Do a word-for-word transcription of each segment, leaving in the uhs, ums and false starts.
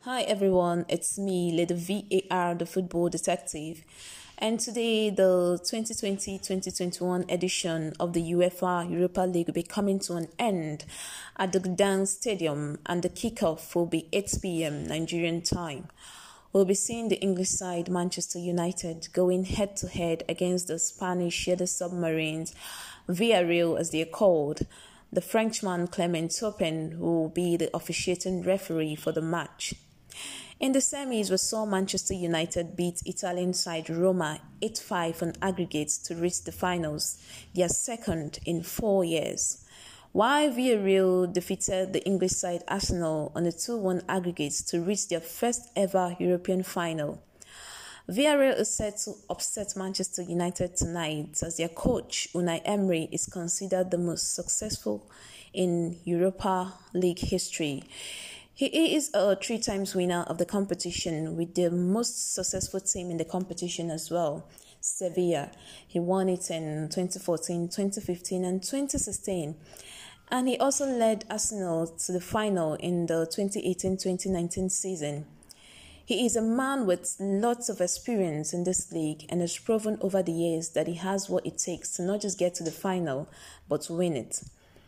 Hi everyone, it's me, Lady V A R, the football detective. And today, the twenty twenty twenty twenty-one edition of the UEFA Europa League will be coming to an end at the Gdansk Stadium, and the kickoff will be eight p m Nigerian time. We'll be seeing the English side Manchester United going head-to-head against the Spanish Yellow Submarines, Villarreal as they are called. The Frenchman Clement Turpin will be the officiating referee for the match. In the semis, we saw Manchester United beat Italian side Roma eight five on aggregates to reach the finals, their second in four years. While Villarreal defeated the English side Arsenal on a two one aggregates to reach their first ever European final. Villarreal is set to upset Manchester United tonight as their coach Unai Emery is considered the most successful in Europa League history. He is a three times winner of the competition with the most successful team in the competition as well, Sevilla. He won it in twenty fourteen, twenty fifteen and twenty sixteen. And he also led Arsenal to the final in the twenty eighteen twenty nineteen season. He is a man with lots of experience in this league and has proven over the years that he has what it takes to not just get to the final, but to win it.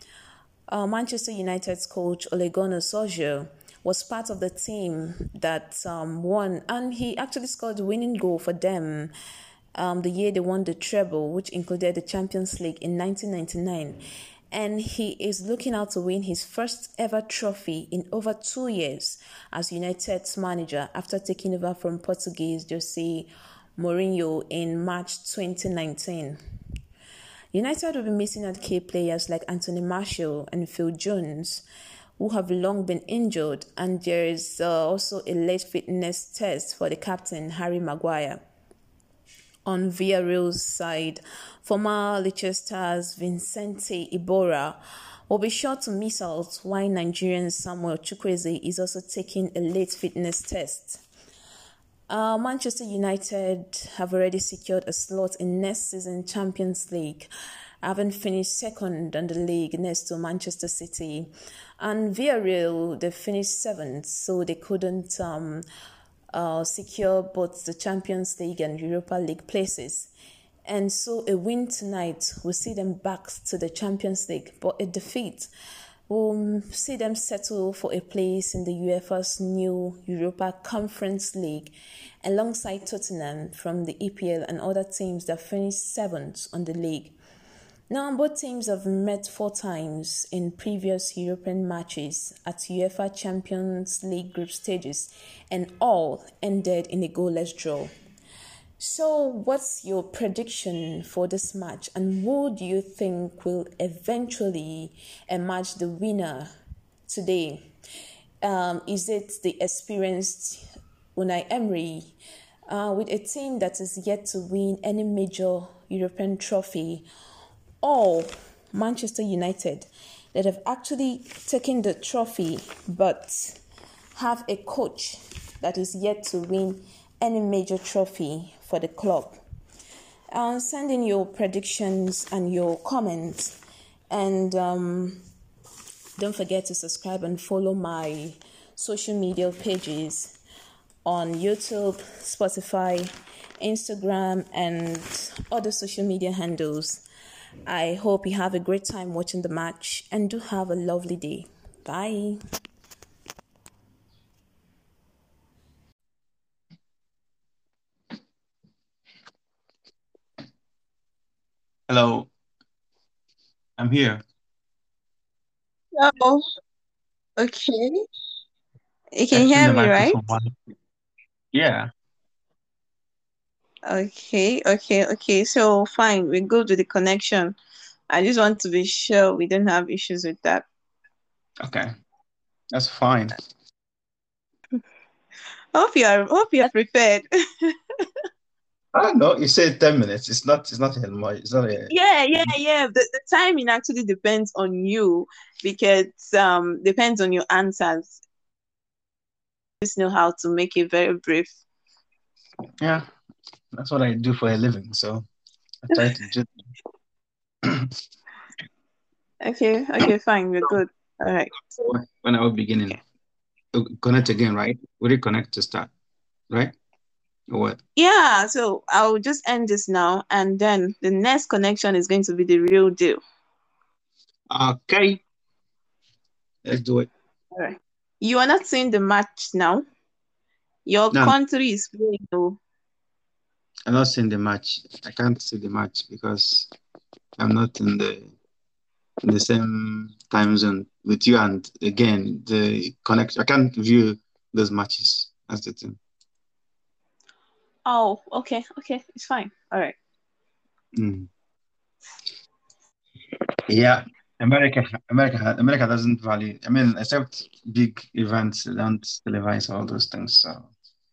Uh, Manchester United's coach Ole Gunnar Solskjaer was part of the team that um, won, and he actually scored the winning goal for them um, the year they won the treble, which included the Champions League in nineteen ninety-nine. And he is looking out to win his first ever trophy in over two years as United's manager after taking over from Portuguese Jose Mourinho in March twenty nineteen. United will be missing out key players like Anthony Martial and Phil Jones, who have long been injured, and there is uh, also a late fitness test for the captain, Harry Maguire. On Villarreal's side, former Leicester's Vicente Iborra will be sure to miss out, while Nigerian Samuel Chukwueze is also taking a late fitness test. Uh, Manchester United have already secured a slot in next season Champions League, having finished second on the league next to Manchester City. And Villarreal, they finished seventh, so they couldn't um, uh, secure both the Champions League and Europa League places. And so a win tonight will see them back to the Champions League, but a defeat will see them settle for a place in the UEFA's new Europa Conference League alongside Tottenham from the E P L and other teams that finished seventh on the league. Now, both teams have met four times in previous European matches at UEFA Champions League group stages, and all ended in a goalless draw. So, what's your prediction for this match, and who do you think will eventually emerge the winner today? Um, is it the experienced Unai Emery uh, with a team that is yet to win any major European trophy, or Manchester United that have actually taken the trophy but have a coach that is yet to win any major trophy for the club? Uh, send in your predictions and your comments, and um, don't forget to subscribe and follow my social media pages on YouTube, Spotify, Instagram, and other social media handles. I hope you have a great time watching the match and do have a lovely day. Bye. Hello, I'm here. Oh, okay. You can Testing hear the me, right? microphone. One. Yeah, Okay, okay, okay. So fine, we go to the connection. I just want to be sure we don't have issues with that. okay, that's fine. Hope you are hope you are prepared. I know you said ten minutes. It's not. It's not a much. It's not a. Yeah, yeah, yeah. The, the timing actually depends on you because um depends on your answers. Just know how to make it very brief. Yeah, that's what I do for a living. So I try to just. Okay, okay, fine, we're good. All right. When I was beginning. uh, connect again, right? Will it connect to start, right? Or what? Yeah, so I'll just end this now, and then the next connection is going to be the real deal. Okay, let's do it. All right. You are not seeing the match now. Your No, country is playing. Oh, I'm not seeing the match. I can't see the match because I'm not in the in the same time zone with you. And again, the connect. I can't view those matches. That's the thing. oh, okay, okay, it's fine. All right. Mm. Yeah, America, America, America doesn't value. I mean, except big events, they don't televise all those things. So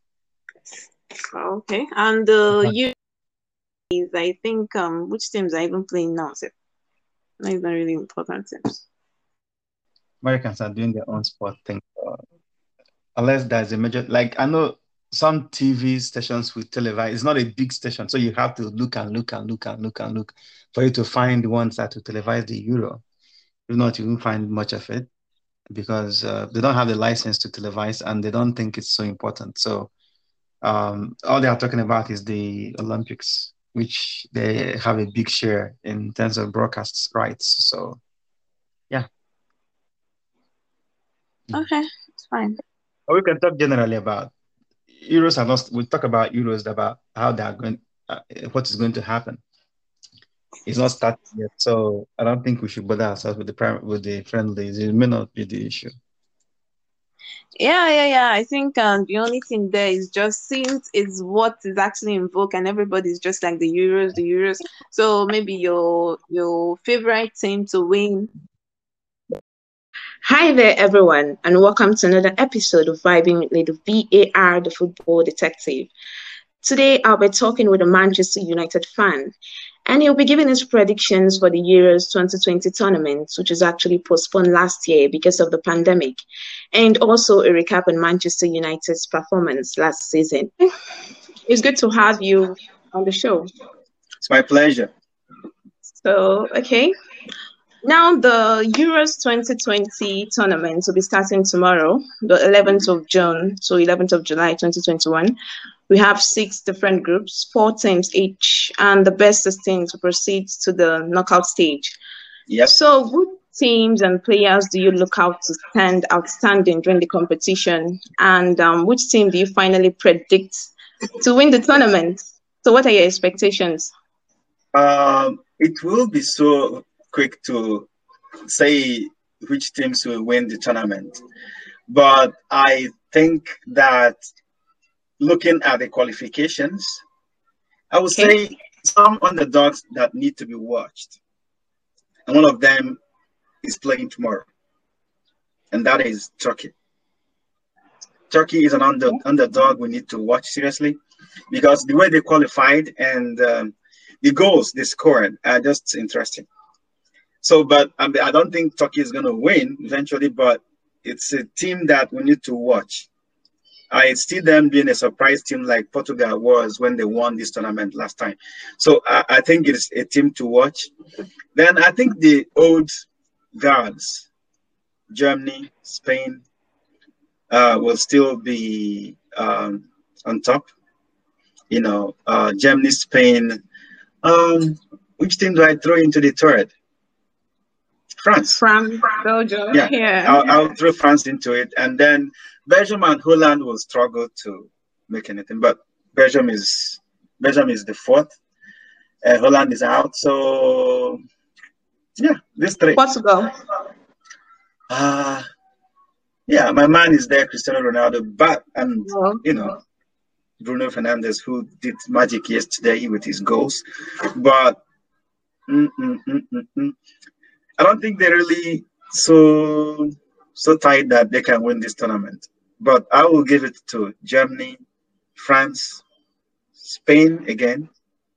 Okay. And the uh, you is, I think, um, which teams are even playing now? So not even really important teams. Americans are doing their own sport thing. So unless there's a major, like I know some T V stations with televise. It's not a big station, so you have to look and look and look and look and look for you to find the ones that will televise the Euro. If not, you won't find much of it because uh, they don't have the license to televise and they don't think it's so important. So um, all they are talking about is the Olympics, which they have a big share in terms of broadcast rights. So yeah. Okay, it's fine. Or we can talk generally about Euros are not. We'll talk about Euros about how they are going, uh, what is going to happen. It's not started yet, so I don't think we should bother ourselves with the prim- with the friendlies. It may not be the issue. Yeah, yeah, yeah. I think um, the only thing there is just since it's what is actually in vogue, and everybody's just like the Euros, the Euros. So maybe your your favorite team to win. Hi there, everyone, and welcome to another episode of Vibing with Little V A R, the football detective. Today, I'll be talking with a Manchester United fan, and he'll be giving his predictions for the Euros twenty twenty tournament, which was actually postponed last year because of the pandemic, and also a recap on Manchester United's performance last season. It's good to have you on the show. It's my pleasure. So, okay. Now, the Euros twenty twenty tournament will be starting tomorrow, the eleventh of June to eleventh of July twenty twenty-one. We have six different groups, four teams each, and the best sixteen to proceed to the knockout stage. Yep. So, what teams and players do you look out to stand outstanding during the competition? And um, which team do you finally predict to win the tournament? So, what are your expectations? Um, it will be so quick to say which teams will win the tournament, but I think that looking at the qualifications, I would Okay. say some underdogs that need to be watched, and one of them is playing tomorrow, and that is Turkey. Turkey is an under, underdog we need to watch seriously because the way they qualified and um, the goals they scored are just interesting. So, but um, I don't think Turkey is going to win eventually, but it's a team that we need to watch. I see them being a surprise team like Portugal was when they won this tournament last time. So I, I think it's a team to watch. Then I think the old guards, Germany, Spain, uh, will still be um, on top. You know, uh, Germany, Spain. Um, which team do I throw into the third? France. France, Belgium. Yeah, Yeah. I'll, I'll throw France into it, and then Belgium and Holland will struggle to make anything. But Belgium is Belgium is the fourth. Uh, Holland is out, so yeah, these three. Portugal. Uh yeah, my man is there, Cristiano Ronaldo, but and Oh. you know Bruno Fernandes, who did magic yesterday with his goals, but mm, mm, mm, mm, mm. I don't think they're really so so tight that they can win this tournament. But I will give it to Germany, France, Spain again.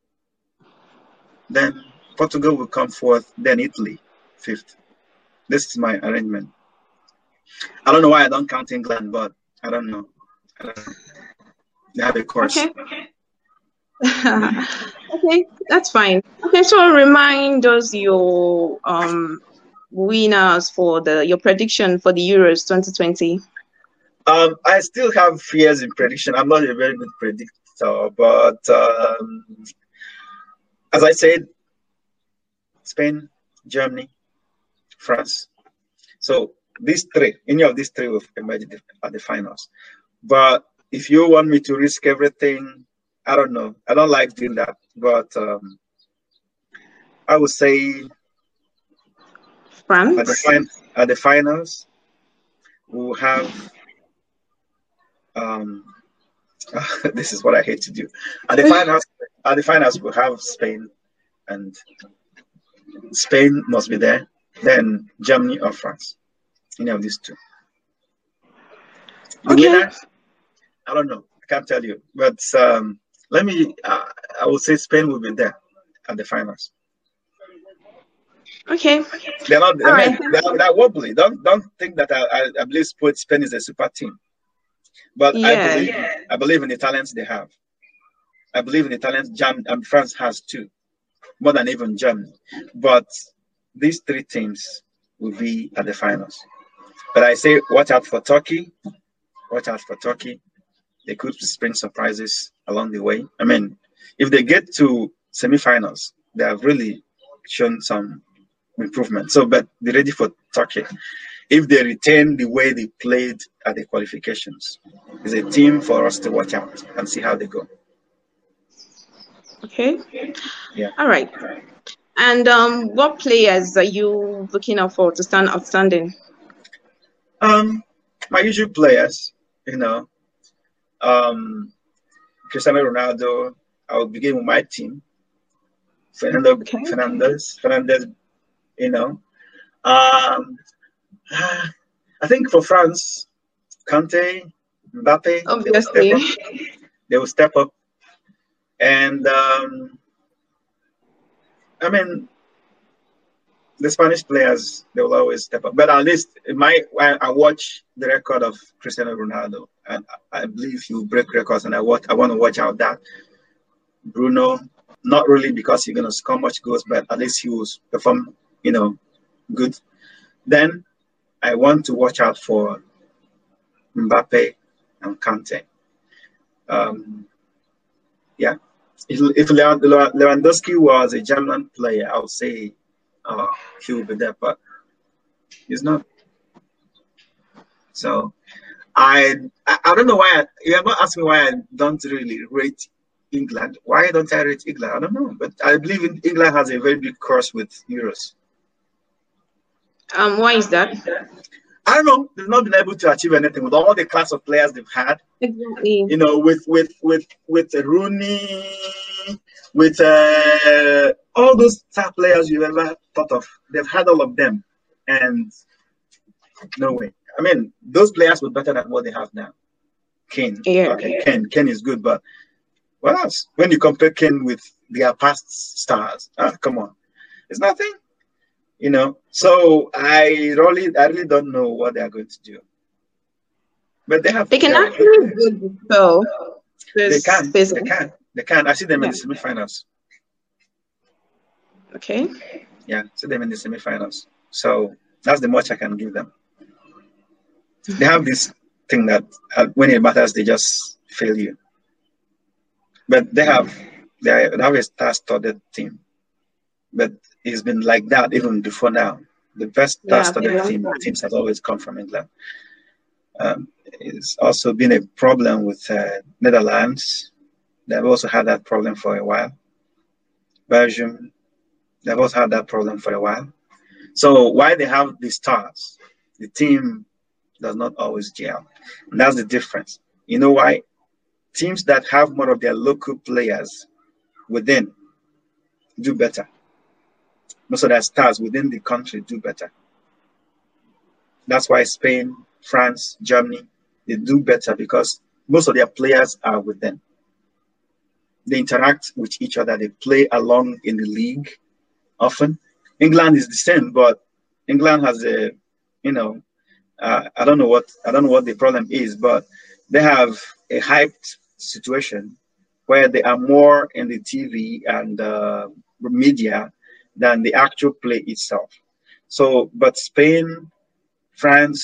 Then Portugal will come fourth, then Italy fifth. This is my arrangement. I don't know why I don't count England, but I don't know. I don't know. They have a course. Okay. Okay, that's fine. Okay, so remind us your um winners for the your prediction for the Euros twenty twenty. Um, I still have fears in prediction. I'm not a very good predictor, but um, as I said, Spain, Germany, France. So these three, any of these three will emerge at the finals. But if you want me to risk everything, I don't know. I don't like doing that. But um, I would say France at the, fin at the finals, we'll have. Um, this is what I hate to do. At the finals, at the finals, we'll have Spain, and Spain must be there. Then Germany or France. Any of these two. The Okay. winner, I don't know. I can't tell you. But um, let me. Uh, I would say Spain will be there at the finals. Okay. They're not. All I mean, right. they're, they're wobbly. Don't don't think that I, I, I believe Spain is a super team. But I Yeah. believe I believe in the talents they have. I believe in the talents Germany and France has too, more than even Germany. But these three teams will be at the finals. But I say, watch out for Turkey. Watch out for Turkey. They could spring surprises along the way. I mean, if they get to semifinals, they have really shown some improvement. So, but be ready for Turkey. If they retain the way they played at the qualifications, it's a team for us to watch out and see how they go. Okay. Yeah. All right. And um, what players are you looking out for to stand outstanding? Um, my usual players, you know, um, Cristiano Ronaldo. I will begin with my team. Fernando Okay. Fernandez, Fernandez, you know. Um, I think for France, Kante, Mbappe, Obviously. they will step up. They will step up. And um, I mean, the Spanish players, they will always step up. But at least in my, I watch the record of Cristiano Ronaldo, and I believe he will break records, and I want, I want to watch out that Bruno, not really because he's going to score much goals, but at least he will perform, you know, good. Then I want to watch out for Mbappe and Kante. Um, yeah. If, if Lewandowski was a German player, I would say uh, he will be there, but he's not. So I I, I don't know why. I, you're not asking why I don't really rate England. Why don't I rate England? I don't know, but I believe in, England has a very big curse with Euros. Um, why is that? I don't know. They've not been able to achieve anything with all the class of players they've had. Exactly. You know, with with with with Rooney, with uh, all those star players you ever thought of. They've had all of them, and no way. I mean, those players were better than what they have now. Kane, Yeah. okay, Kane, Kane is good, but what else? When you compare Kane with their past stars, ah, come on, it's nothing. You know, so I really, I really don't know what they are going to do. But they have. They can they actually do so. They can. They can. They can. I see them Yeah. in the semifinals. Okay. Yeah, see them in the semifinals. So that's the much I can give them. They have this thing that uh, when it matters, they just fail you. But they have, they have a star-studded team. But it's been like that even before now. The best Yeah, star-studded yeah. team teams has always come from England. Um, it's also been a problem with uh, Netherlands. They've also had that problem for a while. Belgium, they've also had that problem for a while. So why they have the stars, the team does not always gel. And that's the difference. You know why? Teams that have more of their local players within do better. Most of their stars within the country do better. That's why Spain, France, Germany, they do better because most of their players are within. They interact with each other. They play along in the league often. England is the same, but England has a, you know, uh, I don't know what I don't know what the problem is, but they have a hyped situation where they are more in the T V and uh, media than the actual play itself. So, but Spain, France,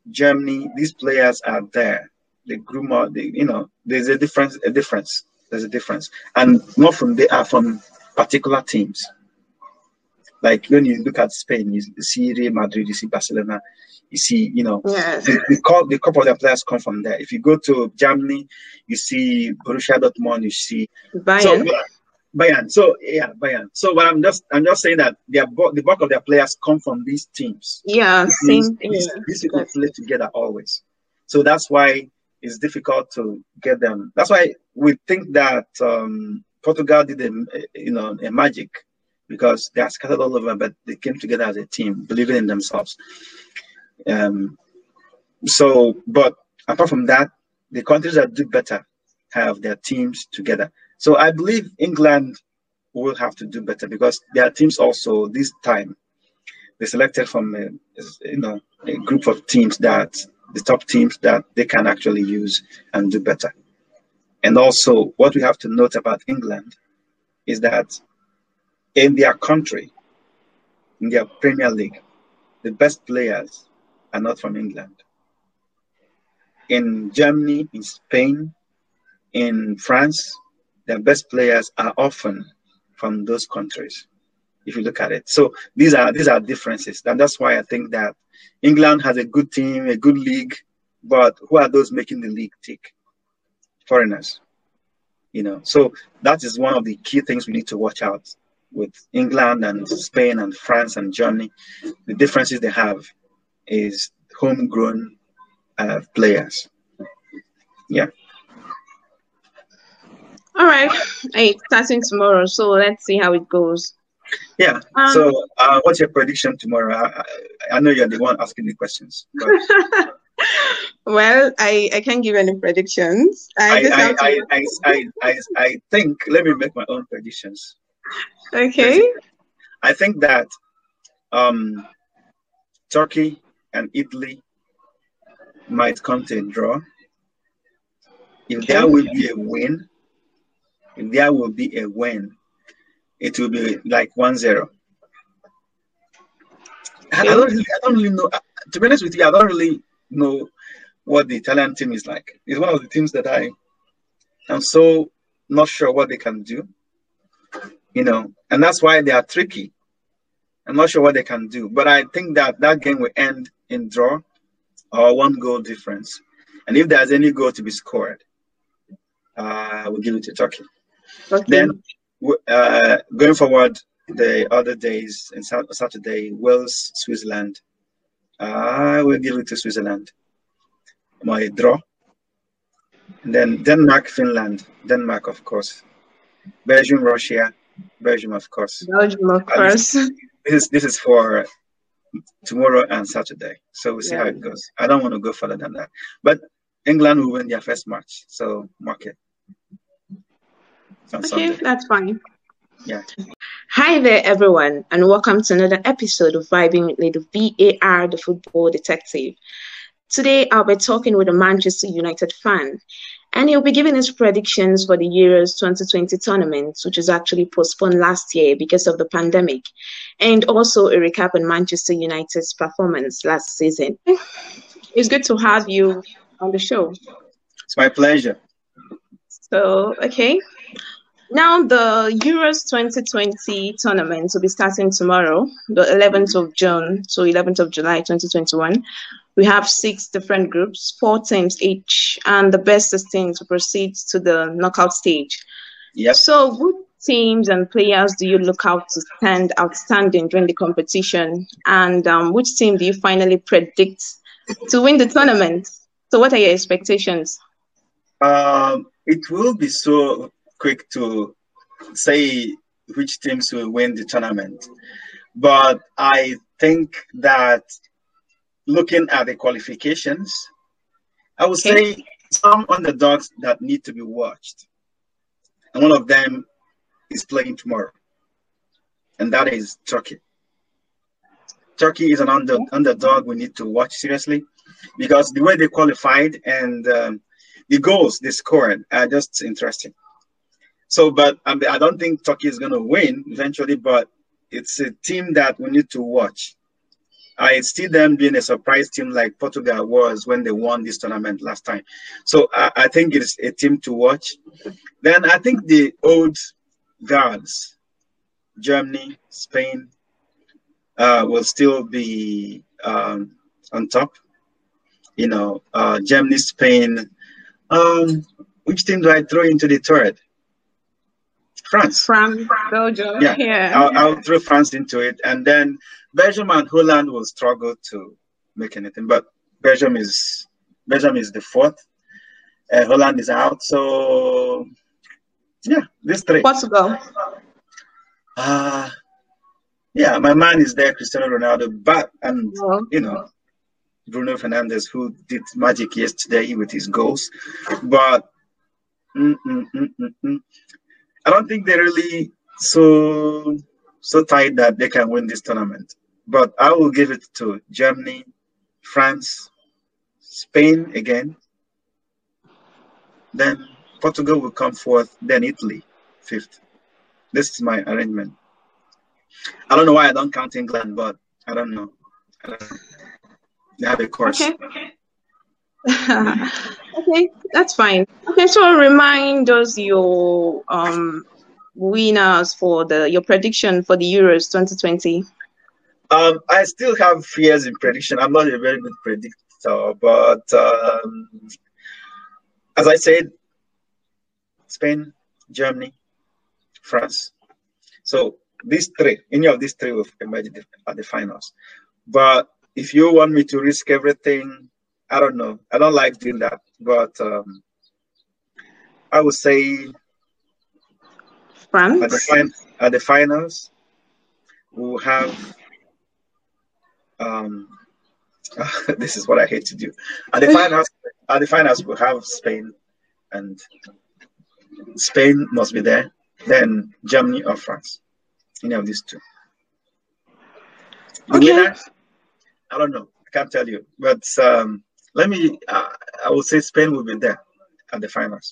Germany, these players are there. They grew up, they, you know, there's a difference, a difference. There's a difference. And not from, they are from particular teams. Like when you look at Spain, you see Real Madrid, you see Barcelona, you see, you know, Yes. the, the, call, the couple of their players come from there. If you go to Germany, you see Borussia Dortmund, you see Bayern. So, Bayern. So yeah, Bayern. So what I'm just I'm just saying that their the bulk of their players come from these teams. Yeah, These, same thing. these, these people play together always. So that's why it's difficult to get them. That's why we think that um, Portugal did a you know a magic, because they are scattered all over, but they came together as a team, believing in themselves. Um, so, but apart from that, the countries that do better have their teams together. So I believe England will have to do better, because their teams also this time they selected from a, you know a group of teams that the top teams that they can actually use and do better. And also, what we have to note about England is that in their country, in their Premier League, the best players are not from England. In Germany, in Spain, in France, their best players are often from those countries, if you look at it. So these are these are differences. And that's why I think that England has a good team, a good league, but who are those making the league tick? Foreigners. You know, so that is one of the key things we need to watch out with England and Spain and France and Germany. The differences they have is homegrown uh, players. Yeah. All right. Hey, starting tomorrow, so let's see how it goes. Yeah. Um, so, uh, what's your prediction tomorrow? I, I, I know you're the one asking the questions. But... well, I, I can't give any predictions. I I just I, have to... I, I, I, I, I think, let me make my own predictions. Okay. I think that um, Turkey and Italy might come to a draw. If Okay. there will be a win, if there will be a win, it will be like one zero. I, I don't really, I don't really know. Uh, to be honest with you, I don't really know what the Italian team is like. It's one of the teams that I am so not sure what they can do. You know, and that's why they are tricky. I'm not sure what they can do, but I think that that game will end in draw or one goal difference. And if there's any goal to be scored, uh, we'll give it to Turkey. Okay. Then, uh, going forward, the other days, and Saturday, Wales, Switzerland, I uh, will give it to Switzerland. My draw. And then Denmark, Finland, Denmark, of course. Belgium, Russia, Belgium, of course. Belgium, of course. This, this is this is for tomorrow and Saturday. So we'll see Yeah. how it goes. I don't want to go further than that. But England will win their first match. So mark it. On Okay, Sunday. that's fine. Yeah. Hi there, everyone, and welcome to another episode of Vibing with Lady V A R, the Football Detective. Today, I'll be talking with a Manchester United fan, and he'll be giving his predictions for the Euros twenty twenty tournament, which was actually postponed last year because of the pandemic, and also a recap on Manchester United's performance last season. It's good to have you on the show. It's my pleasure. So, okay. Now, the Euros twenty twenty tournament will be starting tomorrow, the eleventh of June, so eleventh of July twenty twenty-one. We have six different groups, four teams each, and the best sixteen to proceed to the knockout stage. Yep. So, what teams and players do you look out to stand outstanding during the competition? And um, which team do you finally predict to win the tournament? So, what are your expectations? Um, it will be so quick to say which teams will win the tournament, but I think that looking at the qualifications, I would Okay. say some underdogs that need to be watched, and one of them is playing tomorrow, and that is Turkey. Turkey is an under, underdog we need to watch seriously, because the way they qualified and um, the goals they scored are just interesting. So, but I, mean, I don't think Turkey is going to win eventually, but it's a team that we need to watch I see them being a surprise team like Portugal was when they won this tournament last time. So I, I think it's a team to watch. Then I think the old guards, Germany, Spain, uh, will still be um, on top. You know, uh, Germany, Spain. Um, which team do I throw into the third? France. France, Belgium. Yeah, yeah. I'll, I'll throw France into it, and then Belgium and Holland will struggle to make anything. But Belgium is Belgium is the fourth. Uh, Holland is out. So yeah, these three. Portugal. Uh yeah, my man is there, Cristiano Ronaldo, but and Well, you know Bruno Fernandes, who did magic yesterday with his goals, but. Mm, mm, mm, mm, mm. I don't think they're really so so tight that they can win this tournament. But I will give it to Germany, France, Spain again. Then Portugal will come fourth, then Italy fifth. This is my arrangement. I don't know why I don't count England, but I don't know. I don't know. They have a course. okay. Okay, that's fine. Okay, so remind us your um winners for the your prediction for the Euros twenty twenty. Um, I still have fears in prediction. I'm not a very good predictor, but um, as I said, Spain, Germany, France. So these three, any of these three will emerge at the finals. But if you want me to risk everything, I don't know. I don't like doing that. But um, I would say France. at the, fin- at the finals, we'll have. Um, this is what I hate to do. At the finals, at the finals, we'll have Spain, and Spain must be there. Then Germany or France, any of these two. The Okay. winners, I don't know. I can't tell you. But um, let me. Uh, I would say Spain will be there at the finals.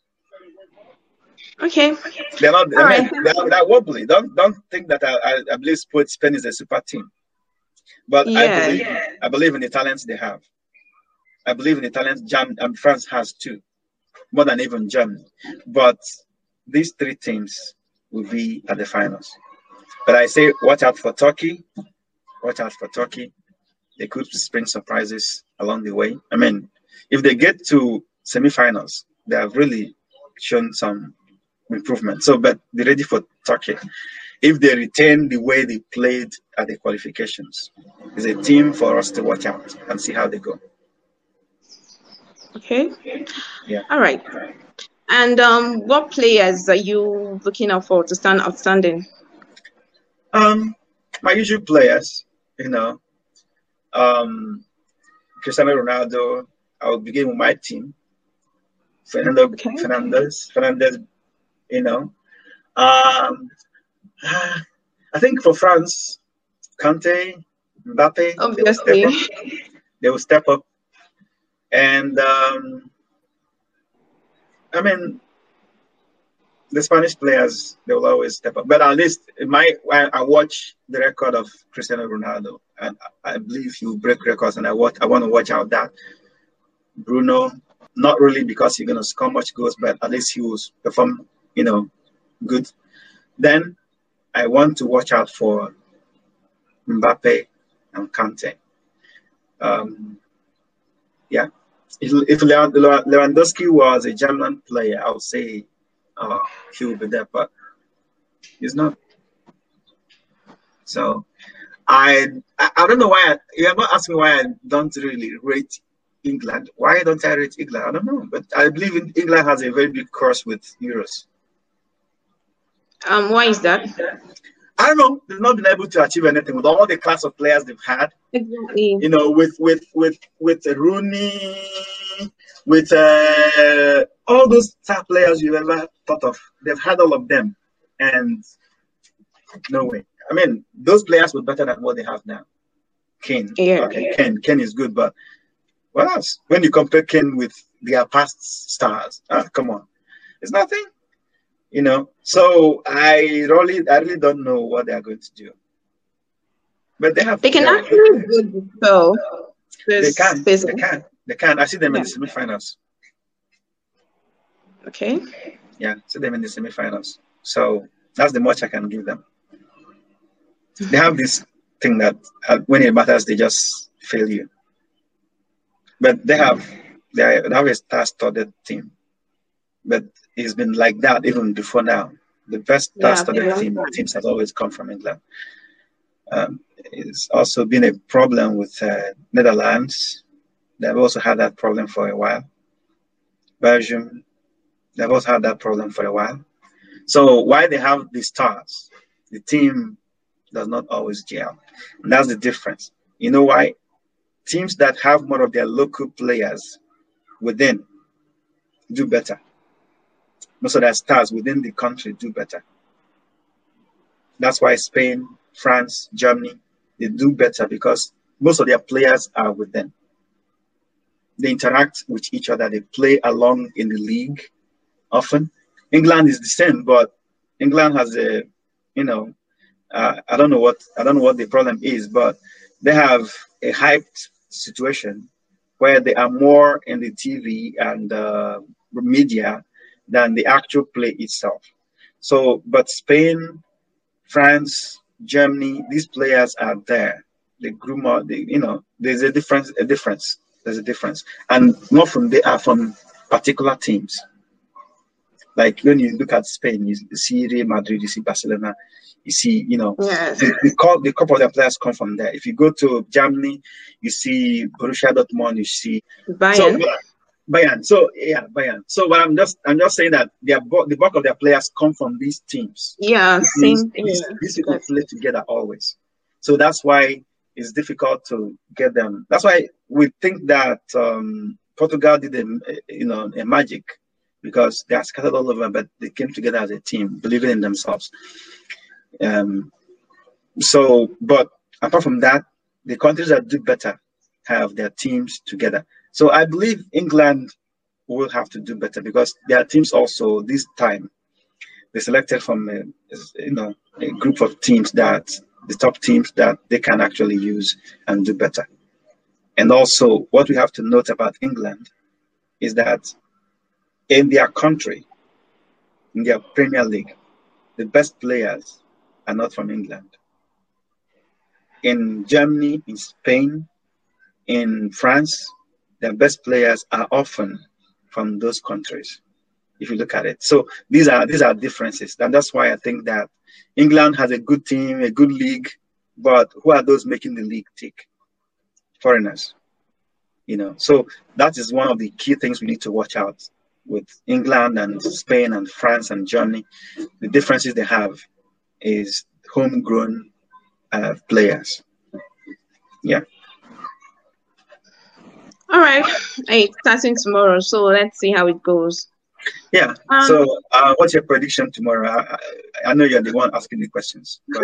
Okay. They're not. All I mean, right. they're, they're wobbly. Don't don't think that I, I, I believe Spain is a super team. But I Yeah. believe I believe in the talents they have. I believe in the talents Germany and France has too, more than even Germany. But these three teams will be at the finals. But I say, watch out for Turkey. Watch out for Turkey. They could bring surprises along the way. I mean, if they get to semifinals, they have really shown some improvement. So, but be ready for Turkey. If they retain the way they played at the qualifications, it's a team for us to watch out and see how they go. Okay. Yeah. All right. And um, what players are you looking out for to stand outstanding? Um, my usual players, you know, um, Cristiano Ronaldo. I will begin with my team. Fernando Okay. Fernandez, Fernandez, you know. Um, I think for France, Kante, Mbappe, they will step Obviously. up. They will step up, and um, I mean, the Spanish players, they will always step up. But at least in my, I, I watch the record of Cristiano Ronaldo, and I believe he will break records. And I watch, I want to watch out that Bruno, not really because he's gonna score much goals, but at least he will perform, you know, good. Then I want to watch out for Mbappe and Kante. Um, yeah, if, if Lewandowski was a German player, I would say uh, he will be there, but he's not. So I I, I don't know why. I, you're not asking me why I don't really rate England. Why don't I rate England? I don't know, but I believe in, England has a very big curse with Euros. Um, why is that? I don't know. They've not been able to achieve anything with all the class of players they've had. Exactly. You know, with with with with Rooney, with uh, all those top players you've ever thought of. They've had all of them, and no way. I mean, those players were better than what they have now. Kane, Yeah. okay, Kane, Kane is good, but what else? When you compare Kane with their past stars, ah, come on, it's nothing. You know, so I really, I really don't know what they are going to do. But they have They can yeah, actually do the spell they this can, they season. can, they can. I see them in Yeah. the semifinals. Okay. Yeah, see them in the semifinals. So that's the much I can give them. They have this thing that uh, when it matters, they just fail you. But they have they have a star-studded team. But it's been like that even before now. The best Yeah, star-studded they team teams has always come from England. Um, it's also been a problem with uh, Netherlands. They've also had that problem for a while. Belgium, they've also had that problem for a while. So why they have the stars, the team does not always gel. And that's the difference. You know why? Teams that have more of their local players within do better. Most of their stars within the country do better. That's why Spain, France, Germany, they do better because most of their players are within. They interact with each other. They play along in the league often. England is the same, but England has a, you know, uh, I don't know what I don't know what the problem is, but they have a hyped situation where they are more in the T V and uh, media than the actual play itself. So, but Spain, France, Germany, these players are there. They grew more. They, you know, there's a difference. A difference. There's a difference, and not from they are from particular teams. Like when you look at Spain, you see Real Madrid, you see Barcelona, you see, you know, Yes. the, the, call, the couple of their players come from there. If you go to Germany, you see Borussia Dortmund, you see Bayern. So, Bayern. So yeah, Bayern. So what I'm just I'm just saying that their the bulk of their players come from these teams. Yeah, Which means same thing. these, these people Yes. play together always. So that's why it's difficult to get them. That's why we think that um, Portugal did a you know a magic because they are scattered all over, but they came together as a team, believing in themselves. Um, so, but apart from that, the countries that do better have their teams together. So I believe England will have to do better because their teams also this time they selected from a, you know a group of teams that the top teams that they can actually use and do better. And also, what we have to note about England is that in their country, in their Premier League, the best players are not from England. In Germany, in Spain, in France, their best players are often from those countries, if you look at it. So these are these are differences. And that's why I think that England has a good team, a good league, but who are those making the league tick? Foreigners. You know, so that is one of the key things we need to watch out with England and Spain and France and Germany. The differences they have is homegrown uh, players. Yeah. All right. Hey, starting tomorrow, so let's see how it goes. Yeah. Um, so, uh, what's your prediction tomorrow? I, I, I know you're the one asking the questions. But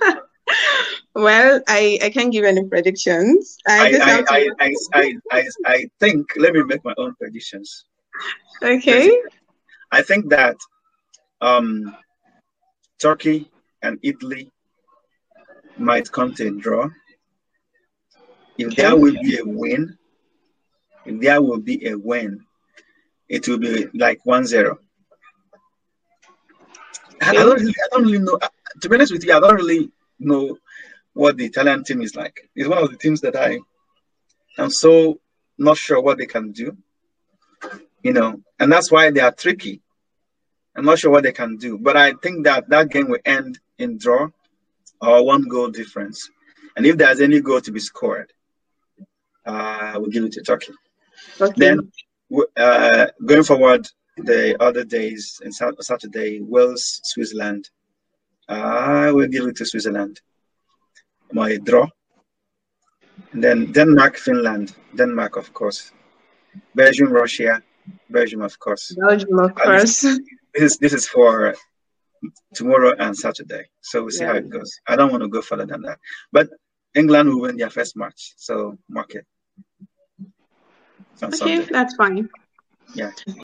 well, I, I can't give any predictions. I, I, just I, have to... I, I, I, I, I think, let me make my own predictions. Okay. I think that um, Turkey and Italy might come to a draw. If Okay. there will be a win, if there will be a win, it will be like one zero. I, I don't really, I don't really know. To be honest with you, I don't really know what the Italian team is like. It's one of the teams that I am so not sure what they can do. You know, and that's why they are tricky. I'm not sure what they can do, but I think that that game will end in draw or one goal difference. And if there's any goal to be scored, uh, we'll give it to Turkey. Okay. Then, uh, going forward, the other days, and Saturday, Wales, Switzerland, I will give it to Switzerland. My draw. And then Denmark, Finland, Denmark, of course. Belgium, Russia, Belgium, of course. Belgium, of course. This is this is for tomorrow and Saturday. So we'll see Yeah. how it goes. I don't want to go further than that. But England will win their first match. So mark it. On Okay, Sunday. that's fine. Yeah.